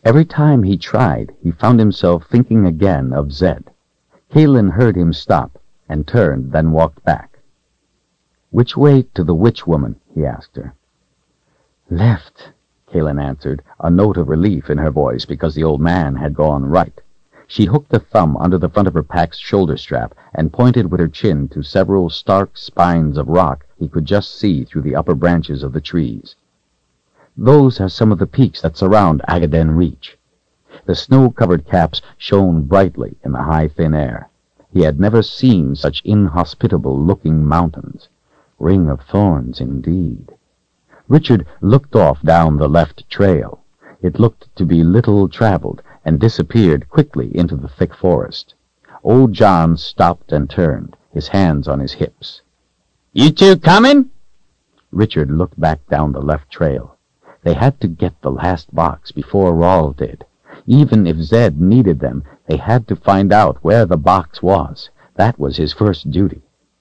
Every time he tried, he found himself thinking again of Zed. Kaelin heard him stop, and turned, then walked back. "Which way to the witch woman?" he asked her. "Left," Kaelin answered, a note of relief in her voice because the old man had gone right. She hooked a thumb under the front of her pack's shoulder strap and pointed with her chin to several stark spines of rock he could just see through the upper branches of the trees. "Those are some of the peaks that surround Agaden Reach." The snow-covered caps shone brightly in the high, thin air. He had never seen such inhospitable-looking mountains. Ring of Thorns, indeed. Richard looked off down the left trail. It looked to be little traveled, and disappeared quickly into the thick forest. Old John stopped and turned, his hands on his hips. "You two coming?" Richard looked back down the left trail. They had to get the last box before Rawl did. Even if Zed needed them, they had to find out where the box was. That was his first duty.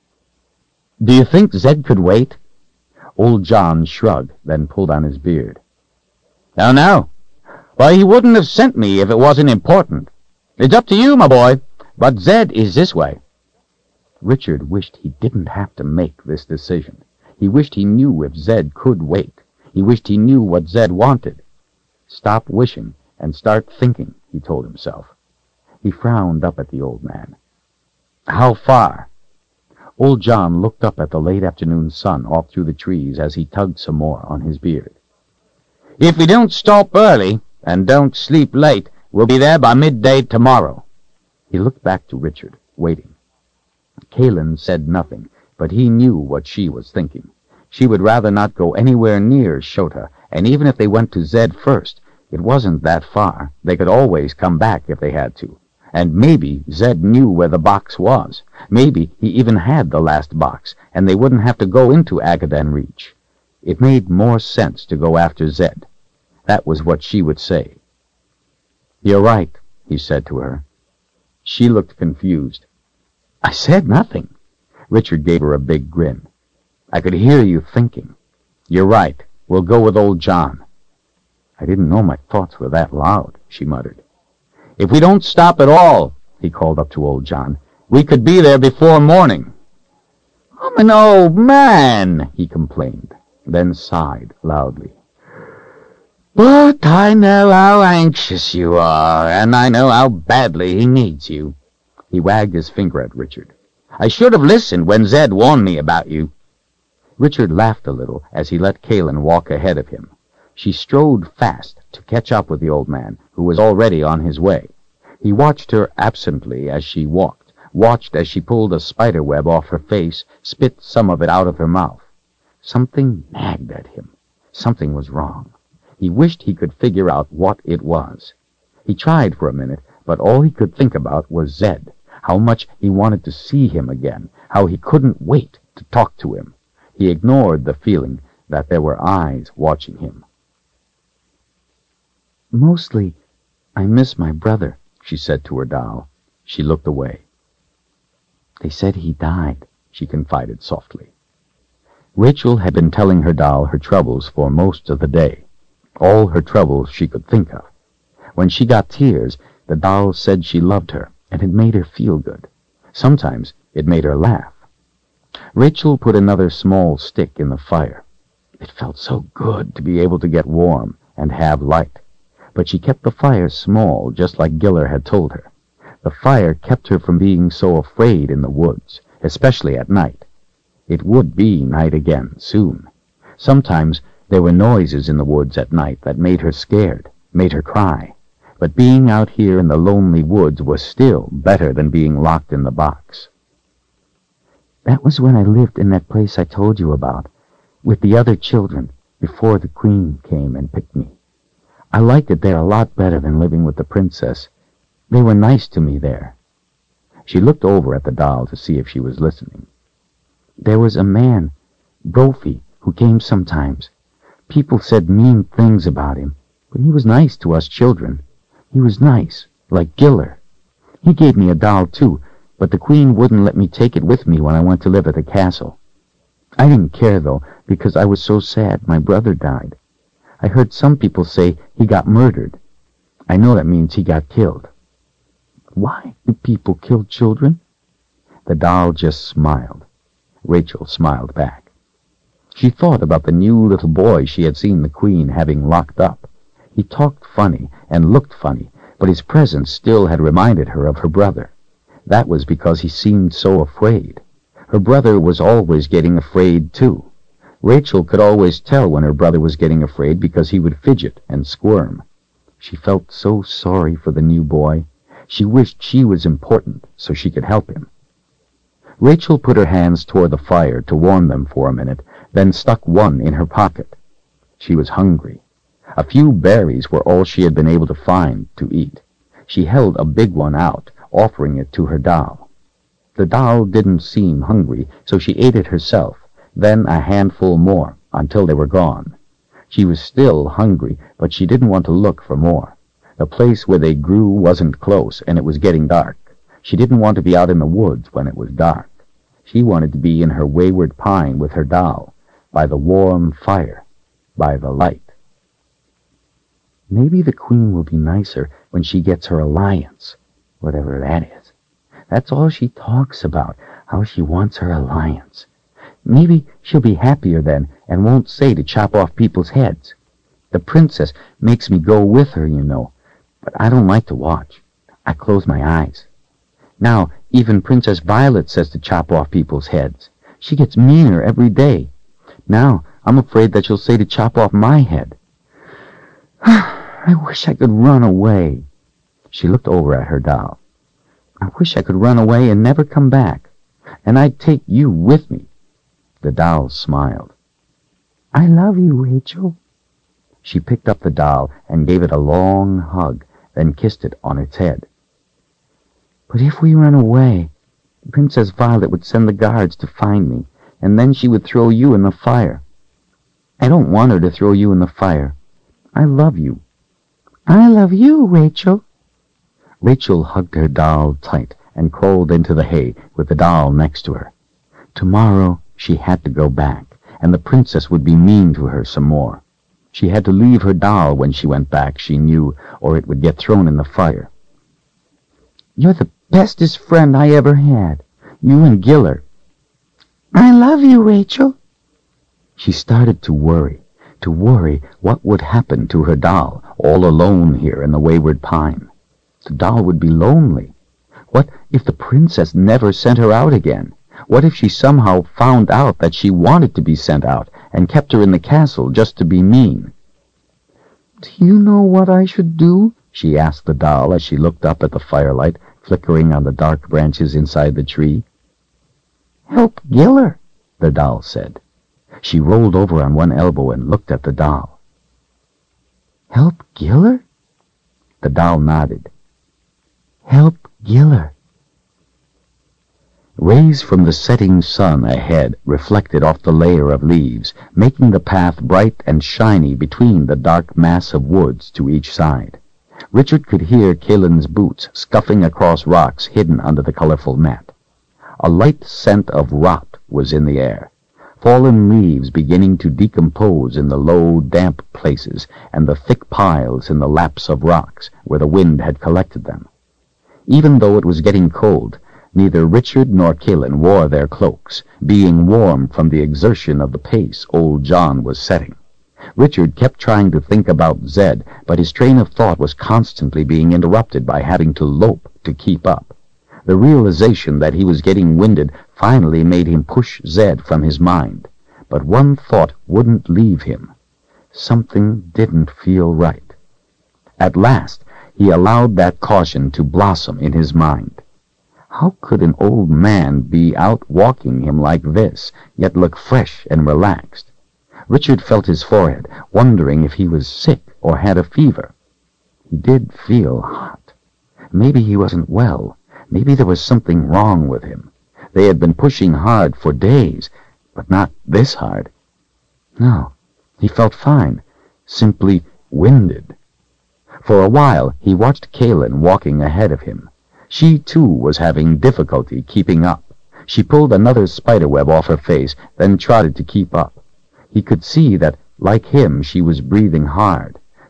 "Do you think Zed could wait?" Old John shrugged, then pulled on his beard. "Oh, no. Why, he wouldn't have sent me if it wasn't important. It's up to you, my boy, but Zed is this way." Richard wished he didn't have to make this decision. He wished he knew if Zed could wait. He wished he knew what Zed wanted. "Stop wishing and start thinking," he told himself. He frowned up at the old man. "How far?" Old John looked up at the late afternoon sun off through the trees as he tugged some more on his beard. "If we don't stop early and don't sleep late, we'll be there by midday tomorrow." He looked back to Richard, waiting. Kaelin said nothing, but he knew what she was thinking. She would rather not go anywhere near Shota, and even if they went to Zed first, it wasn't that far. They could always come back if they had to. And maybe Zed knew where the box was. Maybe he even had the last box, and they wouldn't have to go into Agaden Reach. It made more sense to go after Zed. That was what she would say. "You're right," he said to her. She looked confused. "I said nothing." Richard gave her a big grin. "I could hear you thinking. You're right. We'll go with old John." "I didn't know my thoughts were that loud," she muttered. "If we don't stop at all," he called up to old John, "we could be there before morning." "I'm an old man," he complained, then sighed loudly. "But I know how anxious you are, and I know how badly he needs you." He wagged his finger at Richard. "I should have listened when Zed warned me about you." Richard laughed a little as he let Kaelin walk ahead of him. She strode fast to catch up with the old man, who was already on his way. He watched her absently as she walked, watched as she pulled a spider web off her face, spit some of it out of her mouth. Something nagged at him. Something was wrong. He wished he could figure out what it was. He tried for a minute, but all he could think about was Zed, how much he wanted to see him again, how he couldn't wait to talk to him. He ignored the feeling that there were eyes watching him. "Mostly, I miss my brother," she said to her doll. She looked away. "They said he died," she confided softly. Rachel had been telling her doll her troubles for most of the day, all her troubles she could think of. When she got tears, the doll said she loved her, and it made her feel good. Sometimes it made her laugh. Rachel put another small stick in the fire. It felt so good to be able to get warm and have light. But she kept the fire small, just like Giller had told her. The fire kept her from being so afraid in the woods, especially at night. It would be night again, soon. Sometimes there were noises in the woods at night that made her scared, made her cry. But being out here in the lonely woods was still better than being locked in the box. "That was when I lived in that place I told you about, with the other children, before the Queen came and picked me. I liked it there a lot better than living with the princess. They were nice to me there." She looked over at the doll to see if she was listening. "There was a man, Brophy, who came sometimes. People said mean things about him, but he was nice to us children. He was nice, like Giller. He gave me a doll, too, but the Queen wouldn't let me take it with me when I went to live at the castle. I didn't care, though, because I was so sad my brother died. I heard some people say he got murdered. I know that means he got killed." "Why do people kill children?" The doll just smiled. Rachel smiled back. She thought about the new little boy she had seen the Queen having locked up. He talked funny and looked funny, but his presence still had reminded her of her brother. That was because he seemed so afraid. Her brother was always getting afraid, too. Rachel could always tell when her brother was getting afraid because he would fidget and squirm. She felt so sorry for the new boy. She wished she was important so she could help him. Rachel put her hands toward the fire to warm them for a minute, then stuck one in her pocket. She was hungry. A few berries were all she had been able to find to eat. She held a big one out, offering it to her doll. The doll didn't seem hungry, so she ate it herself, then a handful more, until they were gone. She was still hungry, but she didn't want to look for more. The place where they grew wasn't close, and it was getting dark. She didn't want to be out in the woods when it was dark. She wanted to be in her wayward pine with her doll, by the warm fire, by the light. Maybe the Queen will be nicer when she gets her alliance, whatever that is. That's all she talks about, how she wants her alliance. Maybe she'll be happier then and won't say to chop off people's heads. The princess makes me go with her, you know, but I don't like to watch. I close my eyes. Now, even Princess Violet says to chop off people's heads. She gets meaner every day. Now, I'm afraid that she'll say to chop off my head. I wish I could run away. She looked over at her doll. I wish I could run away and never come back, and I'd take you with me. The doll smiled. I love you, Rachel. She picked up the doll and gave it a long hug, then kissed it on its head. But if we run away, Princess Violet would send the guards to find me, and then she would throw you in the fire. I don't want her to throw you in the fire. I love you. I love you, Rachel. Rachel hugged her doll tight and crawled into the hay with the doll next to her. Tomorrow she had to go back, and the princess would be mean to her some more. She had to leave her doll when she went back, she knew, or it would get thrown in the fire. You're the bestest friend I ever had, you and Giller. I love you, Rachel. She started to worry what would happen to her doll, all alone here in the wayward pine. The doll would be lonely. What if the princess never sent her out again? What if she somehow found out that she wanted to be sent out and kept her in the castle just to be mean? Do you know what I should do? She asked the doll as she looked up at the firelight flickering on the dark branches inside the tree. Help Giller, the doll said. She rolled over on one elbow and looked at the doll. Help Giller? The doll nodded. Help Giller. Rays from the setting sun ahead reflected off the layer of leaves, making the path bright and shiny between the dark mass of woods to each side. Richard could hear Kalen's boots scuffing across rocks hidden under the colorful mat. A light scent of rot was in the air, fallen leaves beginning to decompose in the low, damp places and the thick piles in the laps of rocks where the wind had collected them. Even though it was getting cold, neither Richard nor Kalen wore their cloaks, being warm from the exertion of the pace old John was setting. Richard kept trying to think about Zed, but his train of thought was constantly being interrupted by having to lope to keep up. The realization that he was getting winded finally made him push Zed from his mind. But one thought wouldn't leave him. Something didn't feel right. At last, he allowed that caution to blossom in his mind. How could an old man be out walking him like this, yet look fresh and relaxed? Richard felt his forehead, wondering if he was sick or had a fever. He did feel hot. Maybe he wasn't well. Maybe there was something wrong with him. They had been pushing hard for days, but not this hard. No, he felt fine, simply winded. For a while, he watched Kalen walking ahead of him. She, too, was having difficulty keeping up. She pulled another spiderweb off her face, then trotted to keep up. He could see that, like him, she was breathing hard.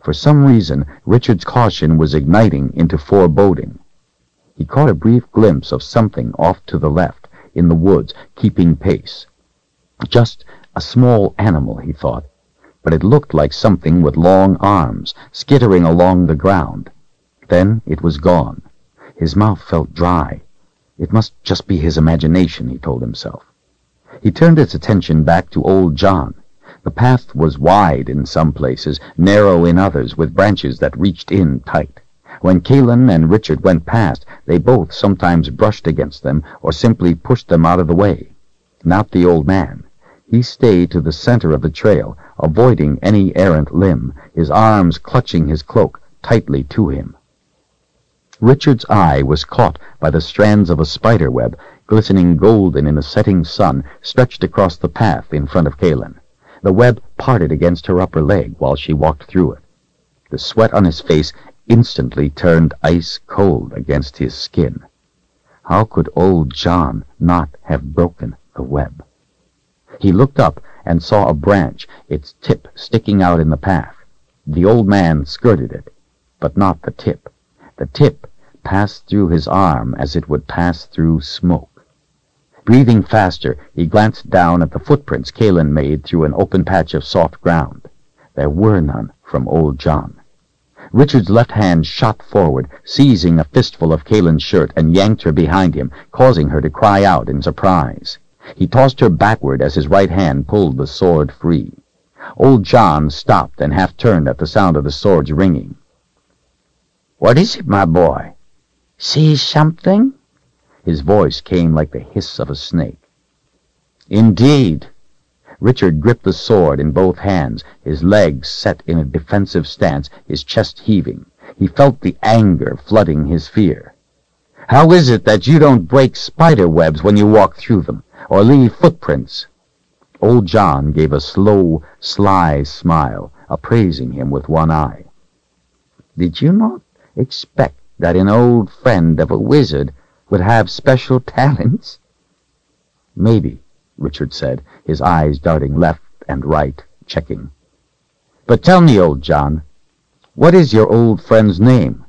For some reason, Richard's caution was igniting into foreboding. He caught a brief glimpse of something off to the left, in the woods, keeping pace. Just a small animal, he thought, but it looked like something with long arms, skittering along the ground. Then it was gone. His mouth felt dry. It must just be his imagination, he told himself. He turned his attention back to old John. The path was wide in some places, narrow in others, with branches that reached in tight. When Kalin and Richard went past, they both sometimes brushed against them or simply pushed them out of the way. Not the old man. He stayed to the center of the trail, avoiding any errant limb, his arms clutching his cloak tightly to him. Richard's eye was caught by the strands of a spider web, glistening golden in the setting sun, stretched across the path in front of Kalin. The web parted against her upper leg while she walked through it. The sweat on his face instantly turned ice cold against his skin. How could old John not have broken the web? He looked up and saw a branch, its tip sticking out in the path. The old man skirted it, but not the tip. The tip passed through his arm as it would pass through smoke. Breathing faster, he glanced down at the footprints Kalin made through an open patch of soft ground. There were none from old John. Richard's left hand shot forward, seizing a fistful of Kalin's shirt, and yanked her behind him, causing her to cry out in surprise. He tossed her backward as his right hand pulled the sword free. Old John stopped and half-turned at the sound of the sword's ringing. "What is it, my boy? See something?" His voice came like the hiss of a snake. "Indeed." Richard gripped the sword in both hands, his legs set in a defensive stance, his chest heaving. He felt the anger flooding his fear. "How is it that you don't break spider webs when you walk through them, or leave footprints?" Old John gave a slow, sly smile, appraising him with one eye. "Did you not expect that an old friend of a wizard would have special talents?" "Maybe," Richard said, his eyes darting left and right, checking. "But tell me, old John, what is your old friend's name?"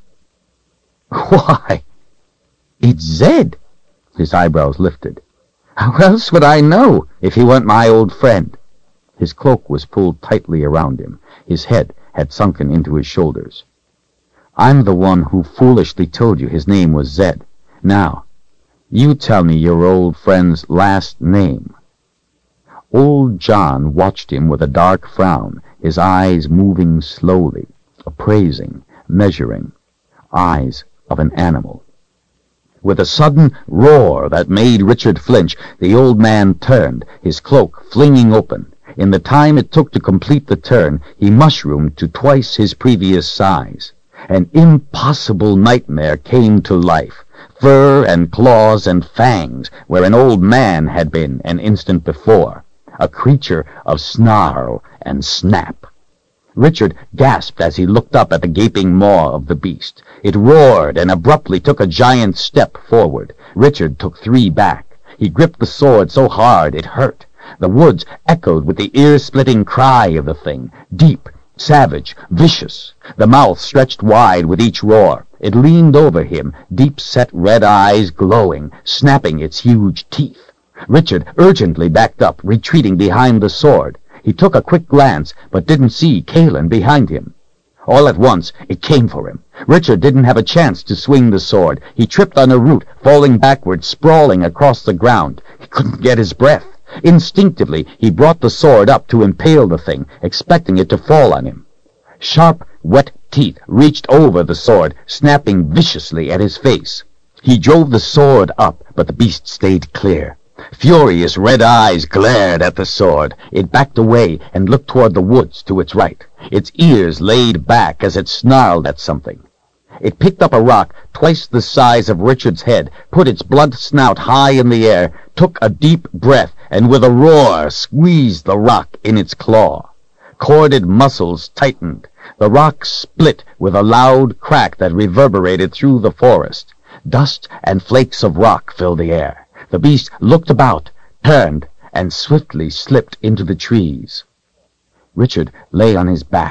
"Why, it's Zed." His eyebrows lifted. "How else would I know if he weren't my old friend?" His cloak was pulled tightly around him. His head had sunken into his shoulders. "I'm the one who foolishly told you his name was Zed. Now, you tell me your old friend's last name." Old John watched him with a dark frown, his eyes moving slowly, appraising, measuring. Eyes of an animal. With a sudden roar that made Richard flinch, the old man turned, his cloak flinging open. In the time it took to complete the turn, he mushroomed to twice his previous size. An impossible nightmare came to life. Fur and claws and fangs where an old man had been an instant before. A creature of snarl and snap. Richard gasped as he looked up at the gaping maw of the beast. It roared and abruptly took a giant step forward. Richard took 3 back. He gripped the sword so hard it hurt. The woods echoed with the ear-splitting cry of the thing, deep, savage, vicious. The mouth stretched wide with each roar. It leaned over him, deep-set red eyes glowing, snapping its huge teeth. Richard urgently backed up, retreating behind the sword. He took a quick glance, but didn't see Kalin behind him. All at once, it came for him. Richard didn't have a chance to swing the sword. He tripped on a root, falling backward, sprawling across the ground. He couldn't get his breath. Instinctively, he brought the sword up to impale the thing, expecting it to fall on him. Sharp, wet teeth reached over the sword, snapping viciously at his face. He drove the sword up, but the beast stayed clear. Furious red eyes glared at the sword. It backed away and looked toward the woods to its right. Its ears laid back as it snarled at something. It picked up a rock twice the size of Richard's head, put its blunt snout high in the air, took a deep breath, and with a roar squeezed the rock in its claw. Corded muscles tightened. The rock split with a loud crack that reverberated through the forest. Dust and flakes of rock filled the air. The beast looked about, turned, and swiftly slipped into the trees. Richard lay on his back,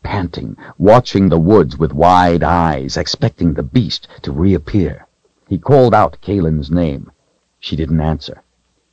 panting, watching the woods with wide eyes, expecting the beast to reappear. He called out Kalen's name. She didn't answer.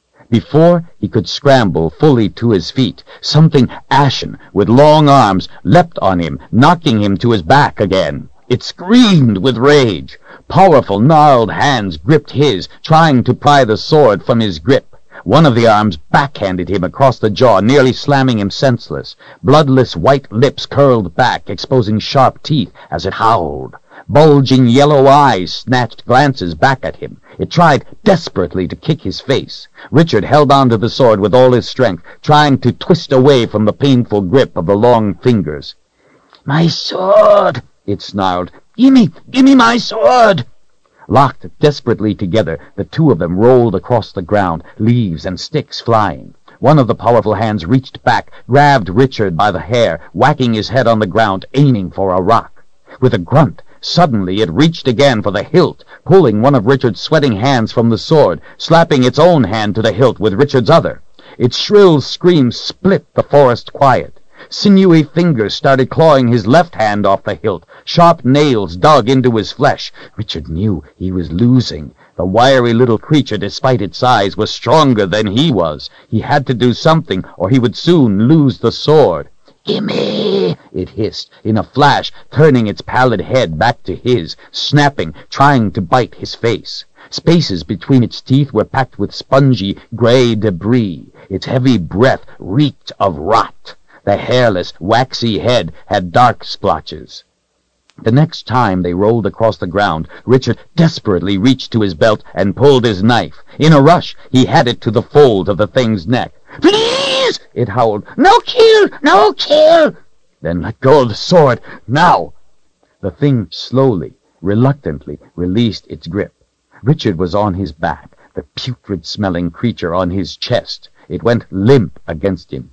Before he could scramble fully to his feet, something ashen with long arms leapt on him, knocking him to his back again. It screamed with rage. Powerful, gnarled hands gripped his, trying to pry the sword from his grip. One of the arms backhanded him across the jaw, nearly slamming him senseless. Bloodless white lips curled back, exposing sharp teeth as it howled. Bulging yellow eyes snatched glances back at him. It tried desperately to kick his face. Richard held on to the sword with all his strength, trying to twist away from the painful grip of the long fingers. "My sword!" it snarled. Gimme my sword!" Locked desperately together, the two of them rolled across the ground, leaves and sticks flying. One of the powerful hands reached back, grabbed Richard by the hair, whacking his head on the ground, aiming for a rock. With a grunt, suddenly it reached again for the hilt, pulling one of Richard's sweating hands from the sword, slapping its own hand to the hilt with Richard's other. Its shrill scream split the forest quiet. Sinewy fingers started clawing his left hand off the hilt. Sharp nails dug into his flesh. Richard knew he was losing. The wiry little creature, despite its size, was stronger than he was. He had to do something, or he would soon lose the sword. "Gimme!" it hissed, in a flash, turning its pallid head back to his, snapping, trying to bite his face. Spaces between its teeth were packed with spongy, gray debris. Its heavy breath reeked of rot. The hairless, waxy head had dark splotches. The next time they rolled across the ground, Richard desperately reached to his belt and pulled his knife. In a rush, he had it to the fold of the thing's neck. "Please!" it howled. "No kill! No kill!" "Then let go of the sword, now!" The thing slowly, reluctantly released its grip. Richard was on his back, the putrid-smelling creature on his chest. It went limp against him.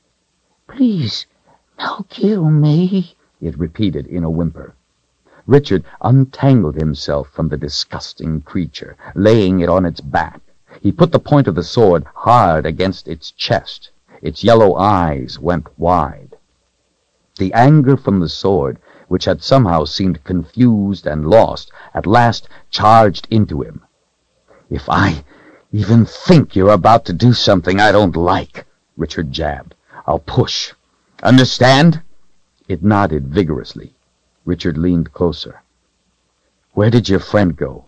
"Please, no kill me," it repeated in a whimper. Richard untangled himself from the disgusting creature, laying it on its back. He put the point of the sword hard against its chest. Its yellow eyes went wide. The anger from the sword, which had somehow seemed confused and lost, at last charged into him. "If I even think you're about to do something I don't like," Richard jabbed, "I'll push. Understand?" It nodded vigorously. Richard leaned closer. "Where did your friend go?"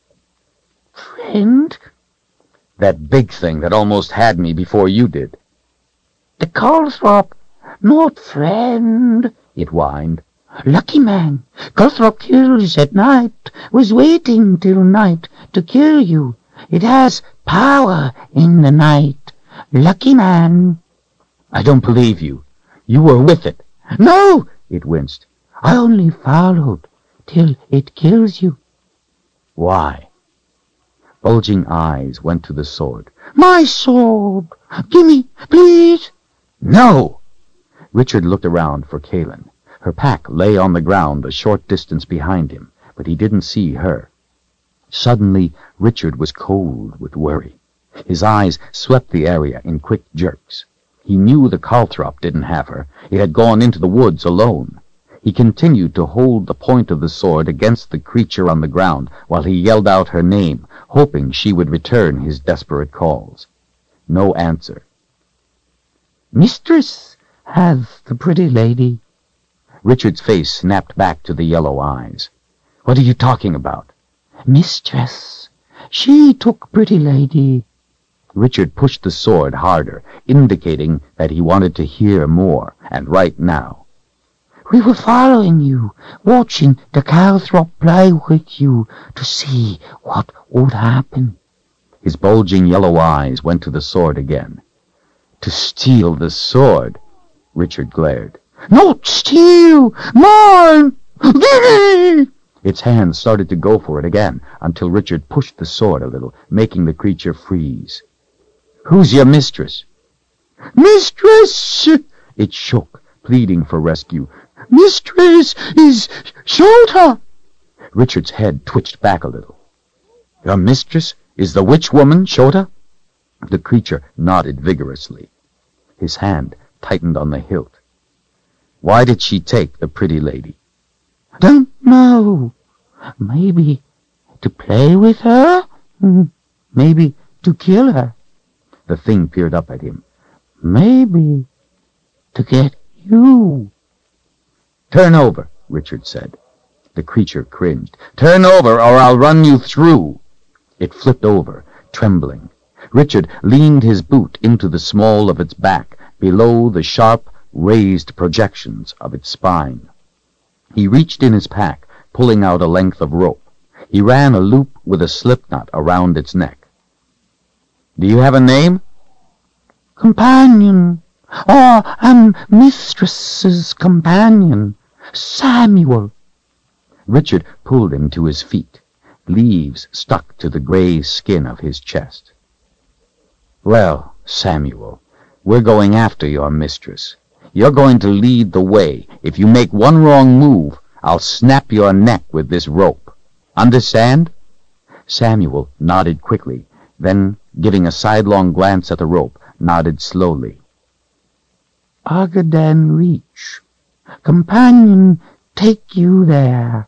"Friend?" "That big thing that almost had me before you did." "The Calthrop, not friend," it whined. "Lucky man. Calthrop kills at night. Was waiting till night to kill you. It has power in the night. Lucky man." "I don't believe you. You were with it." "No," it winced. "I only followed till it kills you." "Why?" Bulging eyes went to the sword. "My sword! Gimme, please!" "No!" Richard looked around for Kalen. Her pack lay on the ground a short distance behind him, but he didn't see her. Suddenly, Richard was cold with worry. His eyes swept the area in quick jerks. He knew the Calthrop didn't have her. It had gone into the woods alone. He continued to hold the point of the sword against the creature on the ground while he yelled out her name, hoping she would return his desperate calls. No answer. "Mistress has the pretty lady." Richard's face snapped back to the yellow eyes. "What are you talking about?" "Mistress. She took pretty lady." Richard pushed the sword harder, indicating that he wanted to hear more, and right now. "We were following you, watching the Calthrop play with you to see what would happen." His bulging yellow eyes went to the sword again. "To steal the sword?" Richard glared. "Not steal! Mine! Gimme!" Its hands started to go for it again, until Richard pushed the sword a little, making the creature freeze. "Who's your mistress?" "Mistress!" It shook, pleading for rescue. "Mistress is Shota!" Richard's head twitched back a little. "Your mistress is the witch woman, Shota?" The creature nodded vigorously. His hand tightened on the hilt. Why did she take the pretty lady? Don't know. Maybe to play with her? Maybe to kill her. The thing peered up at him. Maybe to get you. Turn over, Richard said. The creature cringed. Turn over or I'll run you through. It flipped over, trembling. Richard leaned his boot into the small of its back, below the sharp, raised projections of its spine. He reached in his pack, pulling out a length of rope. He ran a loop with a slipknot around its neck. Do you have a name? Companion. Oh, I'm mistress's companion. Samuel. Richard pulled him to his feet. Leaves stuck to the gray skin of his chest. Well, Samuel, we're going after your mistress. You're going to lead the way. If you make one wrong move, I'll snap your neck with this rope. Understand? Samuel nodded quickly, then, giving a sidelong glance at the rope, nodded slowly. Agadan reach. Companion, take you there.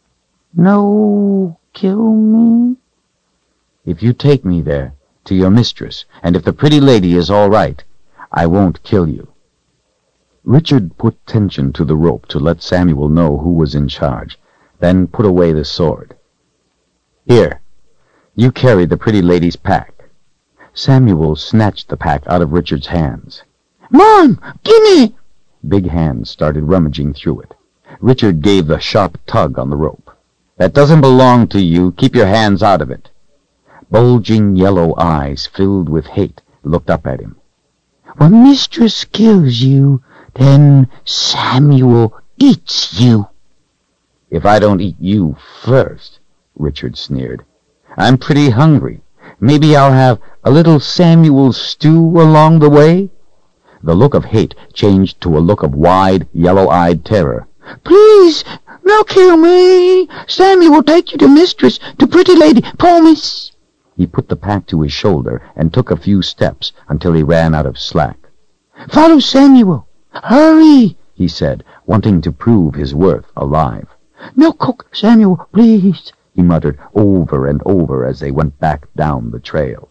No, kill me? If you take me there, to your mistress, and if the pretty lady is all right, I won't kill you. Richard put tension to the rope to let Samuel know who was in charge, then put away the sword. Here, you carry the pretty lady's pack. Samuel snatched the pack out of Richard's hands. Mom, gimme! Big hands started rummaging through it. Richard gave a sharp tug on the rope. That doesn't belong to you. Keep your hands out of it. Bulging yellow eyes filled with hate looked up at him. When mistress kills you, then Samuel eats you. If I don't eat you first, Richard sneered. I'm pretty hungry. Maybe I'll have a little Samuel stew along the way? The look of hate changed to a look of wide, yellow-eyed terror. Please, no kill me. Samuel will take you to mistress, to pretty lady, promise. He put the pack to his shoulder and took a few steps until he ran out of slack. Follow Samuel. Hurry, he said, wanting to prove his worth alive. No cook, Samuel, please, he muttered over and over as they went back down the trail.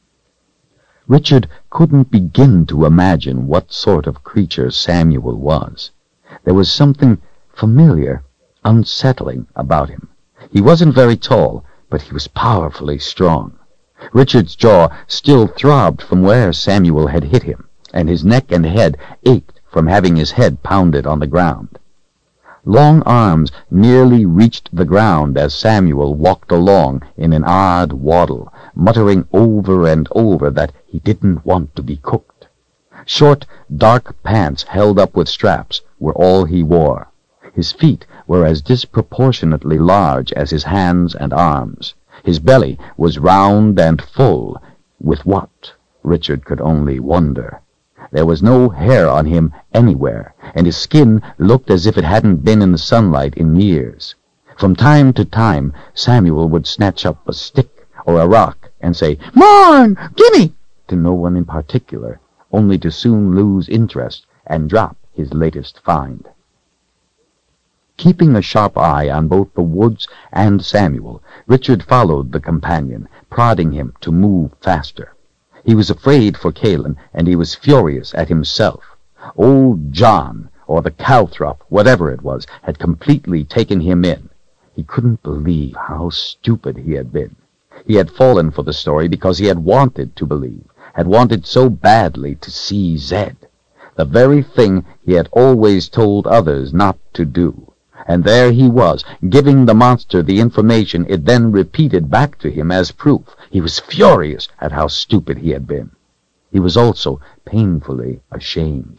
Richard couldn't begin to imagine what sort of creature Samuel was. There was something familiar, unsettling about him. He wasn't very tall, but he was powerfully strong. Richard's jaw still throbbed from where Samuel had hit him, and his neck and head ached from having his head pounded on the ground. Long arms nearly reached the ground as Samuel walked along in an odd waddle, muttering over and over that he didn't want to be cooked. Short, dark pants held up with straps were all he wore. His feet were as disproportionately large as his hands and arms. His belly was round and full, with what, Richard could only wonder. There was no hair on him anywhere, and his skin looked as if it hadn't been in the sunlight in years. From time to time, Samuel would snatch up a stick or a rock and say, "Morn, gimme!" to no one in particular, only to soon lose interest and drop his latest find. Keeping a sharp eye on both the woods and Samuel, Richard followed the companion, prodding him to move faster. He was afraid for Kalin, and he was furious at himself. Old John, or the calthrop, whatever it was, had completely taken him in. He couldn't believe how stupid he had been. He had fallen for the story because he had wanted to believe, had wanted so badly to see Zed, the very thing he had always told others not to do. And there he was, giving the monster the information it then repeated back to him as proof. He was furious at how stupid he had been. He was also painfully ashamed.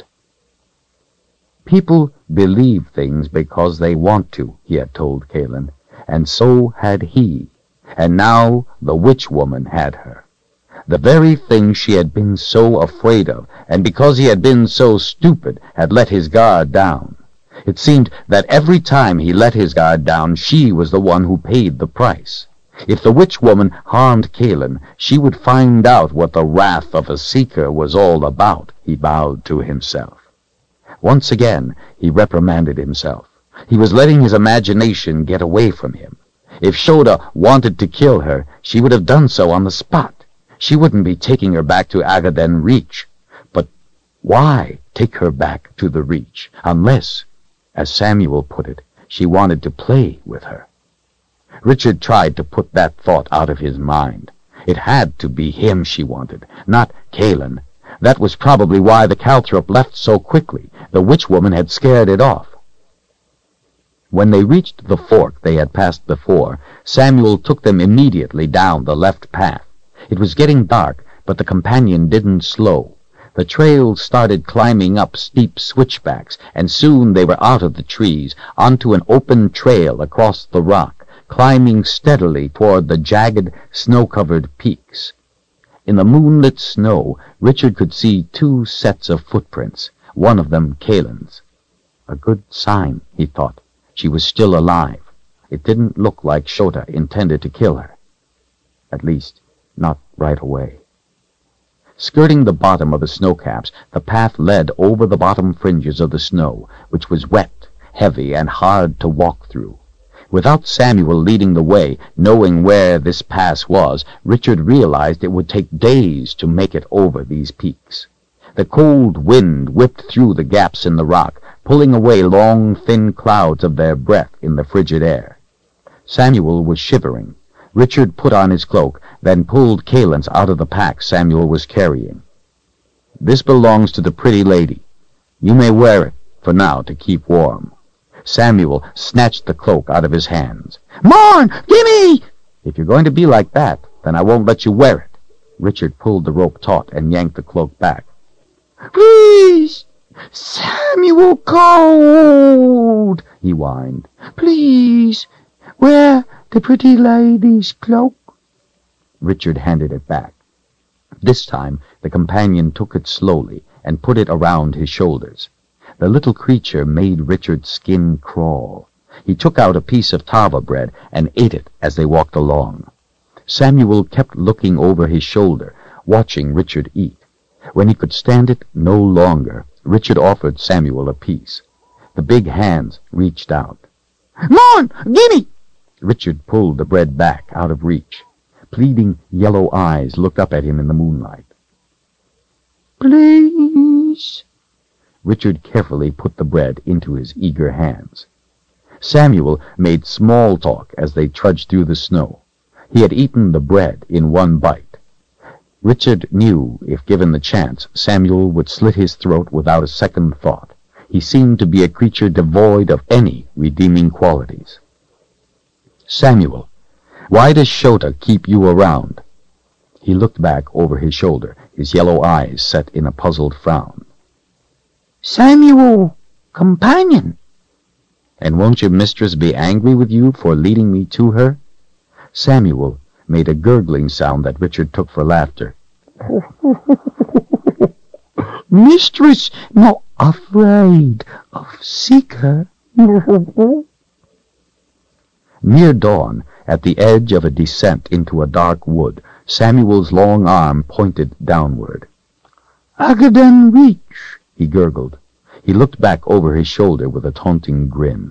People believe things because they want to, he had told Kalin, and so had he. And now the witch woman had her. The very thing she had been so afraid of, and because he had been so stupid, had let his guard down. It seemed that every time he let his guard down, she was the one who paid the price. If the witch woman harmed Kalin, she would find out what the wrath of a seeker was all about, he vowed to himself. Once again, he reprimanded himself. He was letting his imagination get away from him. If Shota wanted to kill her, she would have done so on the spot. She wouldn't be taking her back to Agaden Reach. But why take her back to the Reach, unless, as Samuel put it, she wanted to play with her? Richard tried to put that thought out of his mind. It had to be him she wanted, not Kalin. That was probably why the calthrop left so quickly. The witch woman had scared it off. When they reached the fork they had passed before, Samuel took them immediately down the left path. It was getting dark, but the companion didn't slow. The trail started climbing up steep switchbacks, and soon they were out of the trees, onto an open trail across the rock, climbing steadily toward the jagged, snow-covered peaks. In the moonlit snow, Richard could see 2 sets of footprints, one of them Kalin's. A good sign, he thought. She was still alive. It didn't look like Shota intended to kill her. At least, not right away. Skirting the bottom of the snowcaps, the path led over the bottom fringes of the snow, which was wet, heavy, and hard to walk through. Without Samuel leading the way, knowing where this pass was, Richard realized it would take days to make it over these peaks. The cold wind whipped through the gaps in the rock, pulling away long, thin clouds of their breath in the frigid air. Samuel was shivering. Richard put on his cloak, then pulled Kalin's out of the pack Samuel was carrying. "This belongs to the pretty lady. You may wear it, for now, to keep warm." Samuel snatched the cloak out of his hands. "Morn, gimme!" "If you're going to be like that, then I won't let you wear it." Richard pulled the rope taut and yanked the cloak back. "Please, Samuel cold," he whined. "Please, wear the pretty lady's cloak." Richard handed it back. This time the companion took it slowly and put it around his shoulders. The little creature made Richard's skin crawl. He took out a piece of tava bread and ate it as they walked along. Samuel kept looking over his shoulder, watching Richard eat. When he could stand it no longer, Richard offered Samuel a piece. The big hands reached out. "Morn, gimme!" Richard pulled the bread back out of reach. Pleading yellow eyes looked up at him in the moonlight. "Please." Richard carefully put the bread into his eager hands. Samuel made small talk as they trudged through the snow. He had eaten the bread in one bite. Richard knew, if given the chance, Samuel would slit his throat without a second thought. He seemed to be a creature devoid of any redeeming qualities. "Samuel, why does Shota keep you around?" He looked back over his shoulder, his yellow eyes set in a puzzled frown. "Samuel, companion." "And won't your mistress be angry with you for leading me to her?" Samuel made a gurgling sound that Richard took for laughter. "Mistress not afraid of seeker." Near dawn, at the edge of a descent into a dark wood, Samuel's long arm pointed downward. "Agaden Reach," he gurgled. He looked back over his shoulder with a taunting grin.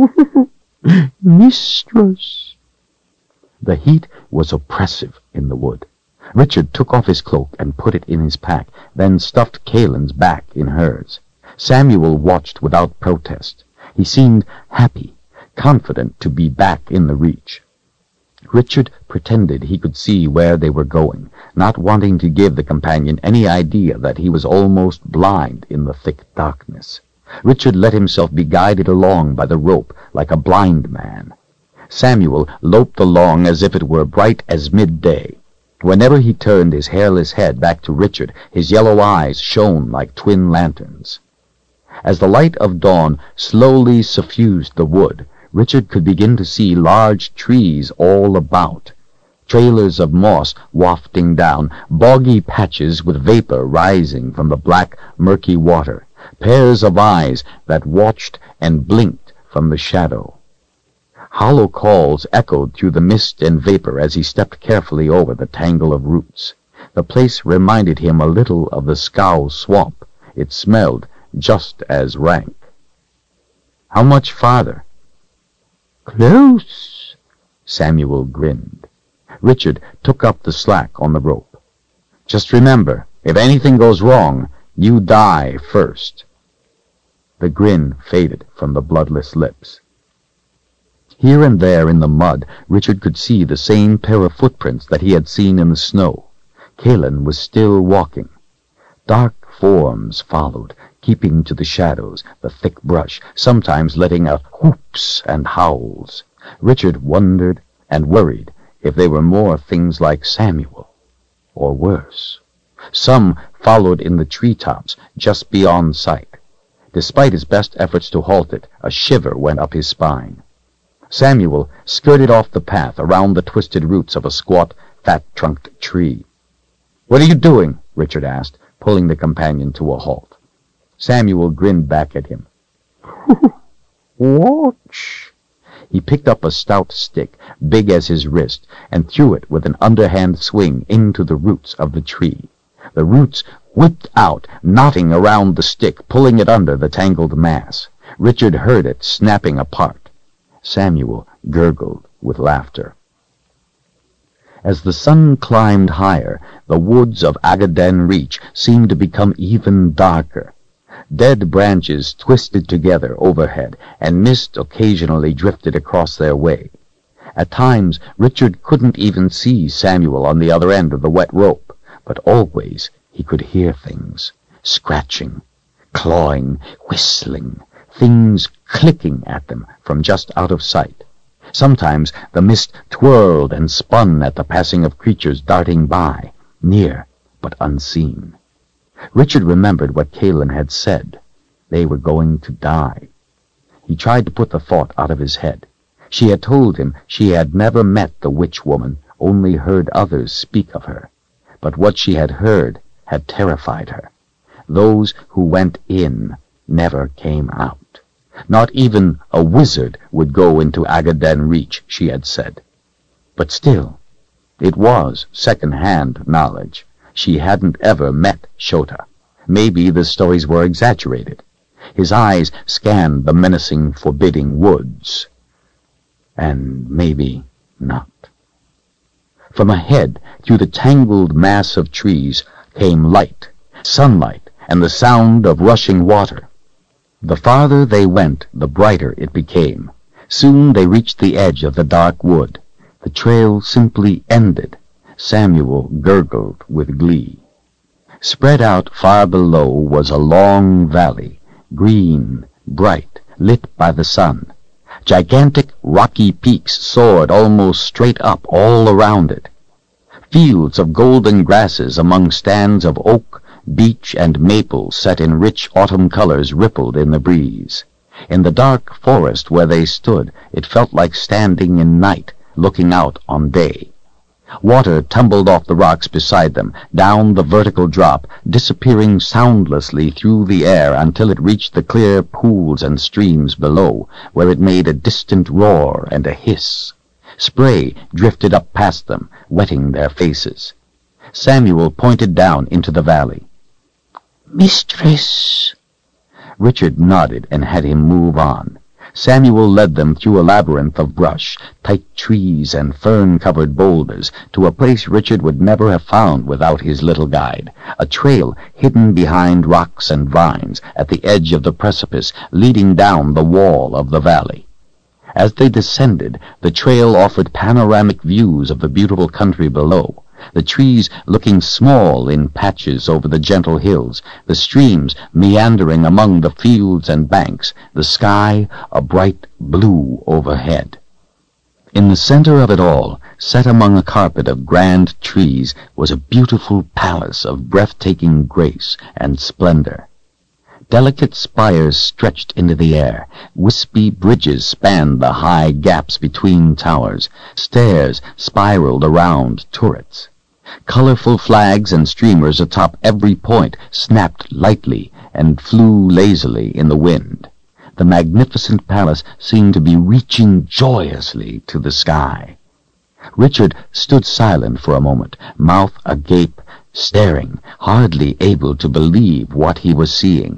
"Mistress." The heat was oppressive in the wood. Richard took off his cloak and put it in his pack, then stuffed Kalin's back in hers. Samuel watched without protest. He seemed happy, confident to be back in the Reach. Richard pretended he could see where they were going, not wanting to give the companion any idea that he was almost blind in the thick darkness. Richard let himself be guided along by the rope like a blind man. Samuel loped along as if it were bright as midday. Whenever he turned his hairless head back to Richard, his yellow eyes shone like twin lanterns. As the light of dawn slowly suffused the wood, Richard could begin to see large trees all about, trailers of moss wafting down, boggy patches with vapor rising from the black, murky water, pairs of eyes that watched and blinked from the shadow. Hollow calls echoed through the mist and vapor as he stepped carefully over the tangle of roots. The place reminded him a little of the Scow Swamp. It smelled just as rank. "How much farther?" "Close." Samuel grinned. Richard took up the slack on the rope. "Just remember, if anything goes wrong, you die first." The grin faded from the bloodless lips. Here and there in the mud, Richard could see the same pair of footprints that he had seen in the snow. Kalin was still walking. Dark forms followed, keeping to the shadows, the thick brush, sometimes letting out whoops and howls. Richard wondered and worried if they were more things like Samuel, or worse. Some followed in the treetops just beyond sight. Despite his best efforts to halt it, a shiver went up his spine. Samuel skirted off the path around the twisted roots of a squat, fat-trunked tree. "What are you doing?" Richard asked, pulling the companion to a halt. Samuel grinned back at him. "Watch." He picked up a stout stick, big as his wrist, and threw it with an underhand swing into the roots of the tree. The roots whipped out, knotting around the stick, pulling it under the tangled mass. Richard heard it snapping apart. Samuel gurgled with laughter. As the sun climbed higher, the woods of Agaden Reach seemed to become even darker. Dead branches twisted together overhead, and mist occasionally drifted across their way. At times, Richard couldn't even see Samuel on the other end of the wet rope, but always he could hear things, scratching, clawing, whistling, things clicking at them from just out of sight. Sometimes the mist twirled and spun at the passing of creatures darting by, near but unseen. Richard remembered what Kalin had said. They were going to die. He tried to put the thought out of his head. She had told him she had never met the witch woman, only heard others speak of her. But what she had heard had terrified her. Those who went in never came out. Not even a wizard would go into Agaden Reach, she had said. But still, it was second-hand knowledge. She hadn't ever met Shota. Maybe the stories were exaggerated. His eyes scanned the menacing, forbidding woods. And maybe not. From ahead, through the tangled mass of trees, came light, sunlight, and the sound of rushing water. The farther they went, the brighter it became. Soon they reached the edge of the dark wood. The trail simply ended. Samuel gurgled with glee. Spread out far below was a long valley, green, bright, lit by the sun. Gigantic rocky peaks soared almost straight up all around it. Fields of golden grasses among stands of oak, beech, and maple set in rich autumn colors rippled in the breeze. In the dark forest where they stood, it felt like standing in night, looking out on day. Water tumbled off the rocks beside them, down the vertical drop, disappearing soundlessly through the air until it reached the clear pools and streams below, where it made a distant roar and a hiss. Spray drifted up past them, wetting their faces. Samuel pointed down into the valley. "Mistress." Richard nodded and had him move on. Samuel led them through a labyrinth of brush, tight trees, and fern-covered boulders to a place Richard would never have found without his little guide, a trail hidden behind rocks and vines at the edge of the precipice leading down the wall of the valley. As they descended, the trail offered panoramic views of the beautiful country below, the trees looking small in patches over the gentle hills, the streams meandering among the fields and banks, the sky a bright blue overhead. In the center of it all, set among a carpet of grand trees, was a beautiful palace of breathtaking grace and splendor. Delicate spires stretched into the air. Wispy bridges spanned the high gaps between towers. Stairs spiraled around turrets. Colorful flags and streamers atop every point snapped lightly and flew lazily in the wind. The magnificent palace seemed to be reaching joyously to the sky. Richard stood silent for a moment, mouth agape, staring, hardly able to believe what he was seeing.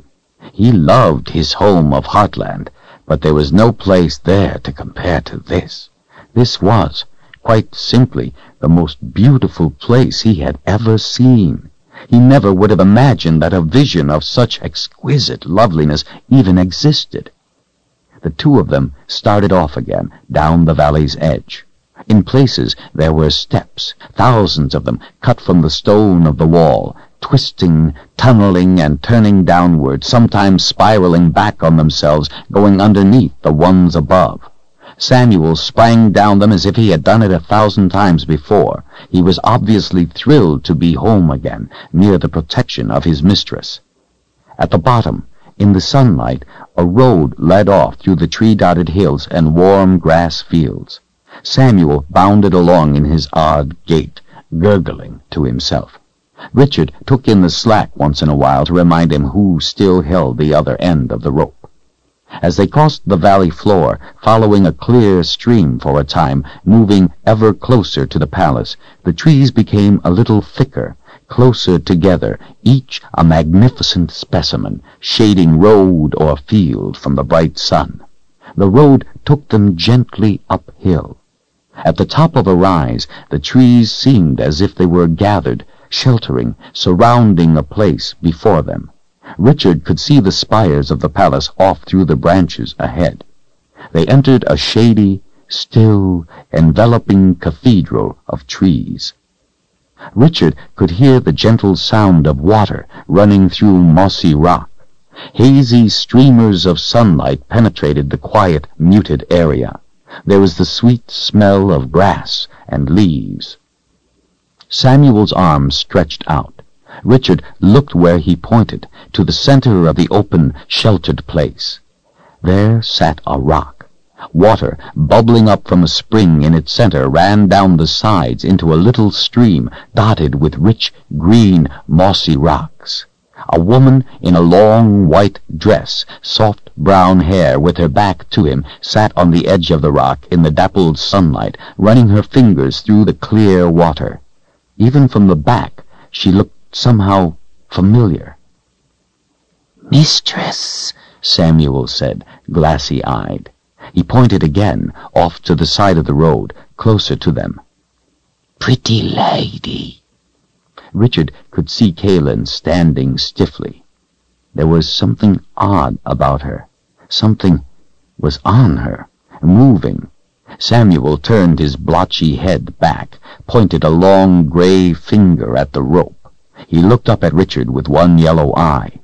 He loved his home of Heartland, but there was no place there to compare to this. This was, quite simply, the most beautiful place he had ever seen. He never would have imagined that a vision of such exquisite loveliness even existed. The two of them started off again down the valley's edge. In places there were steps, thousands of them, cut from the stone of the wall, twisting, tunneling, and turning downward, sometimes spiraling back on themselves, going underneath the ones above. Samuel sprang down them as if he had done it 1,000 times before. He was obviously thrilled to be home again, near the protection of his mistress. At the bottom, in the sunlight, a road led off through the tree-dotted hills and warm grass fields. Samuel bounded along in his odd gait, gurgling to himself. Richard took in the slack once in a while to remind him who still held the other end of the rope. As they crossed the valley floor, following a clear stream for a time, moving ever closer to the palace, the trees became a little thicker, closer together, each a magnificent specimen, shading road or field from the bright sun. The road took them gently uphill. At the top of a rise, the trees seemed as if they were gathered, sheltering, surrounding a place before them. Richard could see the spires of the palace off through the branches ahead. They entered a shady, still, enveloping cathedral of trees. Richard could hear the gentle sound of water running through mossy rock. Hazy streamers of sunlight penetrated the quiet, muted area. There was the sweet smell of grass and leaves. Samuel's arms stretched out. Richard looked where he pointed, to the center of the open, sheltered place. There sat a rock. Water, bubbling up from a spring in its center, ran down the sides into a little stream dotted with rich, green, mossy rocks. A woman in a long white dress, soft brown hair with her back to him, sat on the edge of the rock in the dappled sunlight, running her fingers through the clear water. Even from the back, she looked somehow familiar. "Mistress," Samuel said, glassy-eyed. He pointed again, off to the side of the road, closer to them. "Pretty lady." Richard could see Kaelin standing stiffly. There was something odd about her. Something was on her, moving. Samuel turned his blotchy head back, pointed a long gray finger at the rope. He looked up at Richard with one yellow eye.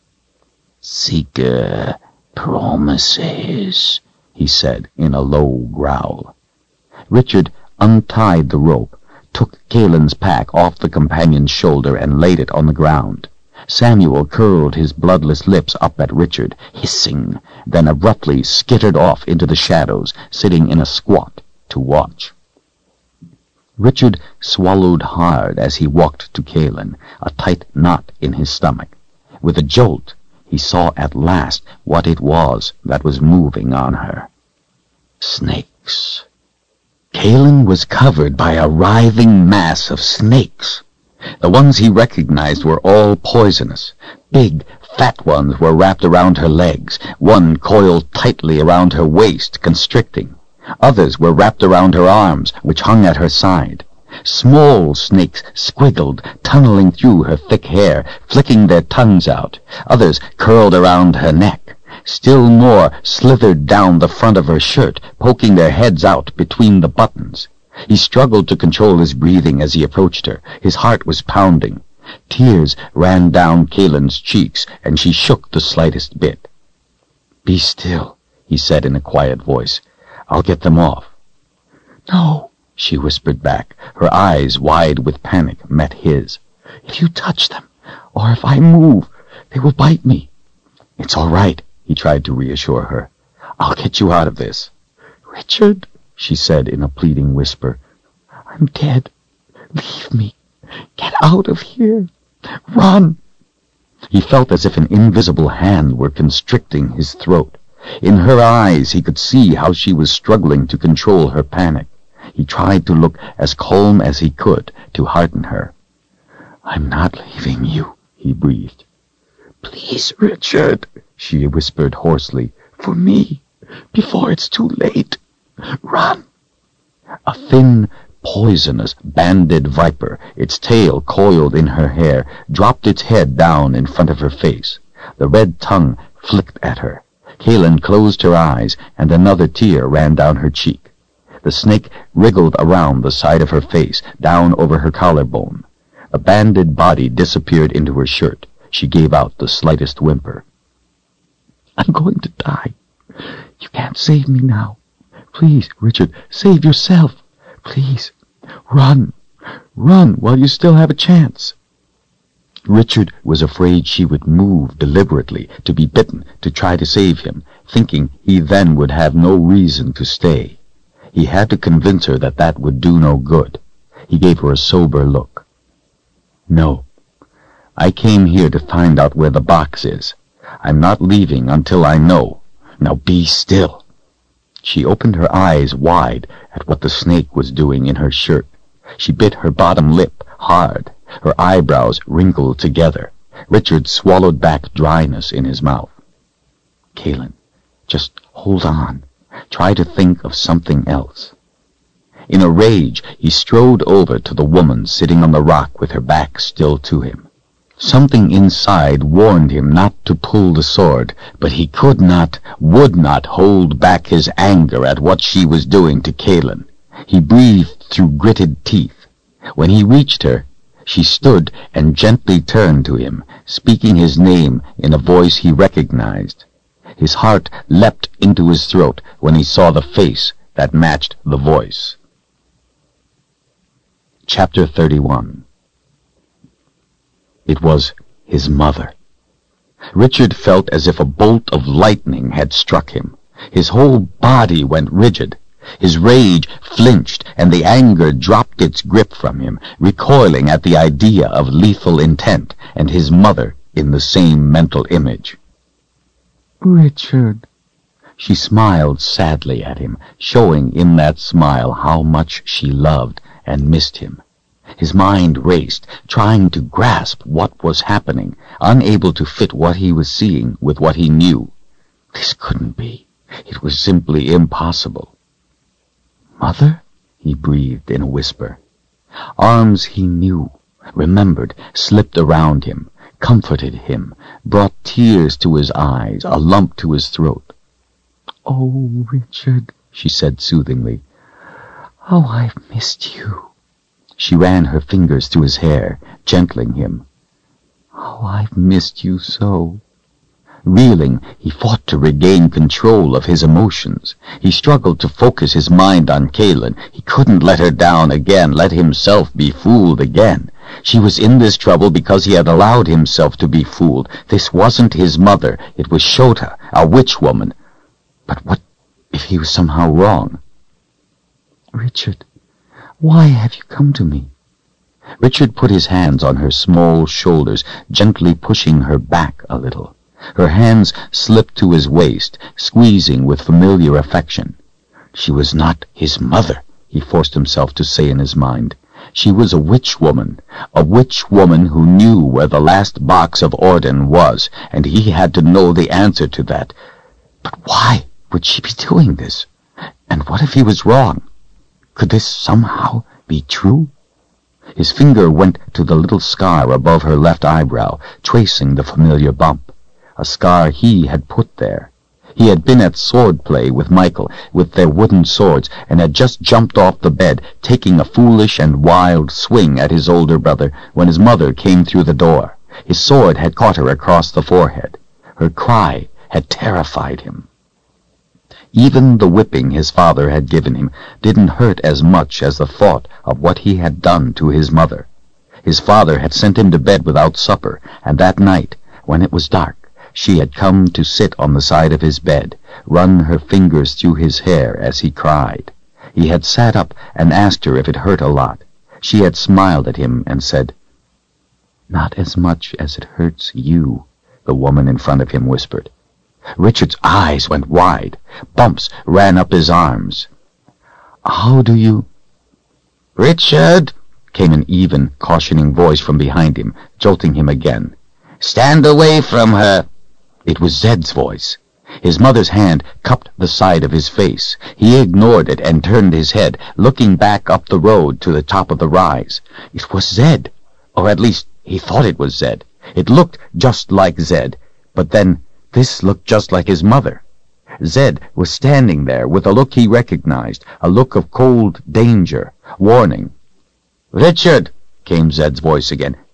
"Seeker promises," he said in a low growl. Richard untied the rope, took Kaelin's pack off the companion's shoulder and laid it on the ground. Samuel curled his bloodless lips up at Richard, hissing, then abruptly skittered off into the shadows, sitting in a squat to watch. Richard swallowed hard as he walked to Kaelin, a tight knot in his stomach. With a jolt, he saw at last what it was that was moving on her. Snakes. Kaelin was covered by a writhing mass of snakes. The ones he recognized were all poisonous. Big, fat ones were wrapped around her legs, one coiled tightly around her waist, constricting. Others were wrapped around her arms, which hung at her side. Small snakes squiggled, tunneling through her thick hair, flicking their tongues out. Others curled around her neck. Still more slithered down the front of her shirt, poking their heads out between the buttons. He struggled to control his breathing as he approached her. His heart was pounding. Tears ran down Kaelin's cheeks, and she shook the slightest bit. "Be still," he said in a quiet voice. "I'll get them off." "No," she whispered back. Her eyes, wide with panic, met his. "If you touch them, or if I move, they will bite me." "It's all right," he tried to reassure her. "I'll get you out of this." "Richard," she said in a pleading whisper, "I'm dead. Leave me. Get out of here. Run." He felt as if an invisible hand were constricting his throat. In her eyes he could see how she was struggling to control her panic. He tried to look as calm as he could to hearten her. "I'm not leaving you," he breathed. Please, Richard, she whispered hoarsely. For me, before it's too late. Run! A thin, poisonous, banded viper, its tail coiled in her hair, dropped its head down in front of her face. The red tongue flicked at her. Kaelin closed her eyes, and another tear ran down her cheek. The snake wriggled around the side of her face, down over her collarbone. The banded body disappeared into her shirt. She gave out the slightest whimper. I'm going to die. You can't save me now. Please, Richard, save yourself. Please, run. Run while you still have a chance. Richard was afraid she would move deliberately, to be bitten, to try to save him, thinking he then would have no reason to stay. He had to convince her that that would do no good. He gave her a sober look. No. I came here to find out where the box is. I'm not leaving until I know. Now be still. She opened her eyes wide at what the snake was doing in her shirt. She bit her bottom lip hard. Her eyebrows wrinkled together. Richard swallowed back dryness in his mouth. Kaelin, just hold on. Try to think of something else. In a rage, he strode over to the woman sitting on the rock with her back still to him. Something inside warned him not to pull the sword, but he could not, would not hold back his anger at what she was doing to Kaelin. He breathed through gritted teeth. When he reached her, she stood and gently turned to him, speaking his name in a voice he recognized. His heart leapt into his throat when he saw the face that matched the voice. Chapter 31. It was his mother. Richard felt as if a bolt of lightning had struck him. His whole body went rigid. His rage flinched, and the anger dropped its grip from him, recoiling at the idea of lethal intent, and his mother in the same mental image. Richard. She smiled sadly at him, showing in that smile how much she loved and missed him. His mind raced, trying to grasp what was happening, unable to fit what he was seeing with what he knew. This couldn't be. It was simply impossible. "Mother?" he breathed in a whisper. Arms he knew, remembered, slipped around him, comforted him, brought tears to his eyes, a lump to his throat. "Oh, Richard," she said soothingly. "Oh, I've missed you." She ran her fingers through his hair, gentling him. "Oh, I've missed you so." Reeling, he fought to regain control of his emotions. He struggled to focus his mind on Kaelin. He couldn't let her down again, let himself be fooled again. She was in this trouble because he had allowed himself to be fooled. This wasn't his mother. It was Shota, a witch woman. But what if he was somehow wrong? "Richard, why have you come to me?" Richard put his hands on her small shoulders, gently pushing her back a little. Her hands slipped to his waist, squeezing with familiar affection. She was not his mother, he forced himself to say in his mind. She was a witch woman who knew where the last box of Orden was, and he had to know the answer to that. But why would she be doing this? And what if he was wrong? Could this somehow be true? His finger went to the little scar above her left eyebrow, tracing the familiar bump. A scar he had put there. He had been at sword play with Michael, with their wooden swords, and had just jumped off the bed, taking a foolish and wild swing at his older brother, when his mother came through the door. His sword had caught her across the forehead. Her cry had terrified him. Even the whipping his father had given him didn't hurt as much as the thought of what he had done to his mother. His father had sent him to bed without supper, and that night, when it was dark, she had come to sit on the side of his bed, run her fingers through his hair as he cried. He had sat up and asked her if it hurt a lot. She had smiled at him and said, "Not as much as it hurts you," the woman in front of him whispered. Richard's eyes went wide. Bumps ran up his arms. "How do you—" "Richard!" came an even, cautioning voice from behind him, jolting him again. Stand away from her. It was Zed's voice. His mother's hand cupped the side of his face. He ignored it and turned his head, looking back up the road to the top of the rise. It was Zed, or at least he thought it was Zed. It looked just like Zed, but then this looked just like his mother. Zed was standing there with a look he recognized, a look of cold danger, warning. Richard, came Zed's voice again.